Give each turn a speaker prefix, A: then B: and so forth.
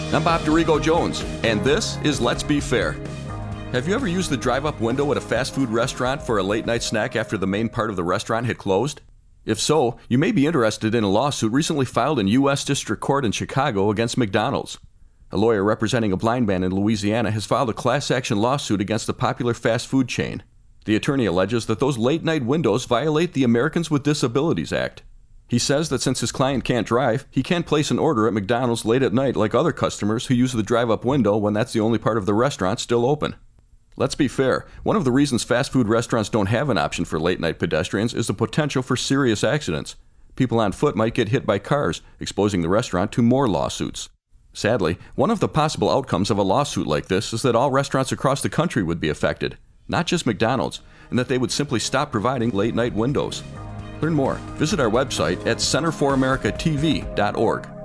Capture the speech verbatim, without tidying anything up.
A: I'm Bob Dorigo Jones, and this is Let's Be Fair. Have you ever used the drive-up window at a fast food restaurant for a late-night snack after the main part of the restaurant had closed? If so, you may be interested in a lawsuit recently filed in U S District Court in Chicago against McDonald's. A lawyer representing a blind man in Louisiana has filed a class-action lawsuit against the popular fast food chain. The attorney alleges that those late-night windows violate the Americans with Disabilities Act. He says that since his client can't drive, he can't place an order at McDonald's late at night like other customers who use the drive-up window when that's the only part of the restaurant still open. Let's be fair, one of the reasons fast food restaurants don't have an option for late-night pedestrians is the potential for serious accidents. People on foot might get hit by cars, exposing the restaurant to more lawsuits. Sadly, one of the possible outcomes of a lawsuit like this is that all restaurants across the country would be affected, not just McDonald's, and that they would simply stop providing late-night windows. Learn more. Visit our website at center for america t v dot org.